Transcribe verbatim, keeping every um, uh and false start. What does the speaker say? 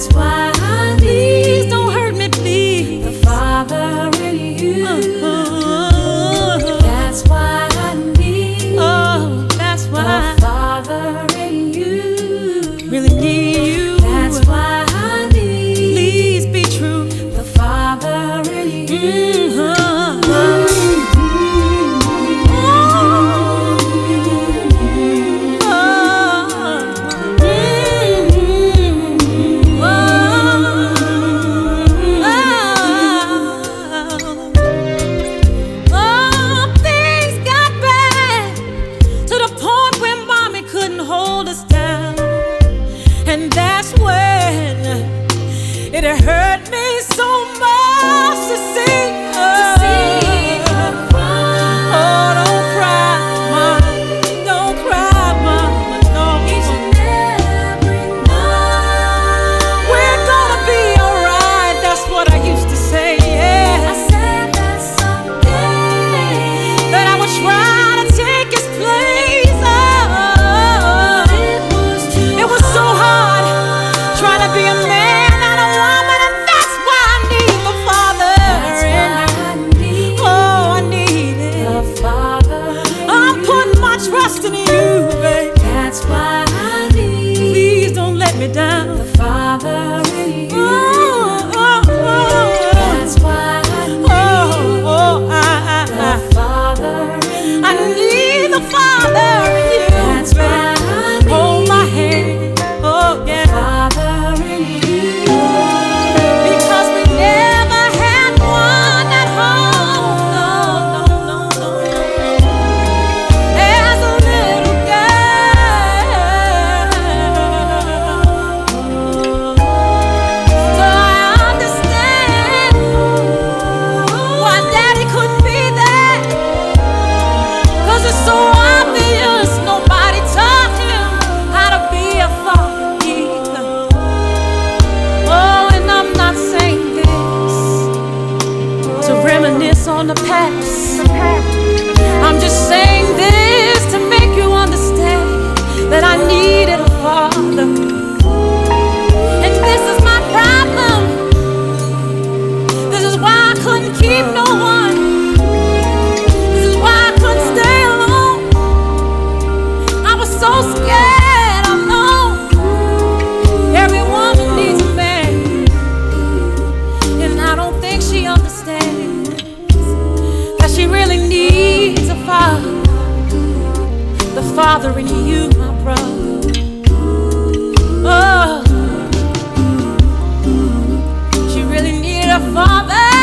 That's why I need, don't hurt me, please, the Father in you. Uh-huh. That's why I need, oh, that's why the Father in you. Really need you. That's why I need, please be true, the Father in you. Mm-hmm. And that's when it hurt me so much to see, oh, to see her cry. Oh, don't cry, Mama, don't cry, Mama, no. Each and every night we're gonna be alright. That's what I used to say, yeah. I said that someday that I would try to take his place. Be a man and a woman, and that's why I need the Father. That's why I need, oh, I need it, the Father. I'm putting my trust in you, baby. That's why I need, please don't let me down, the Father in you. Oh, oh, oh. That's why I need, oh, oh, I, I, I, the Father in you. I need the Father in you. That's why I need, hold my hand, oh yeah. On the past, I'm just saying this to make you understand that I needed a father, and this is my problem. This is why I couldn't keep no one. This is why I couldn't stay alone. I was so scared. I know every woman needs a man, and I don't think she understands. She really needs a father, the Father in you, my brother. Oh, she really needed a father.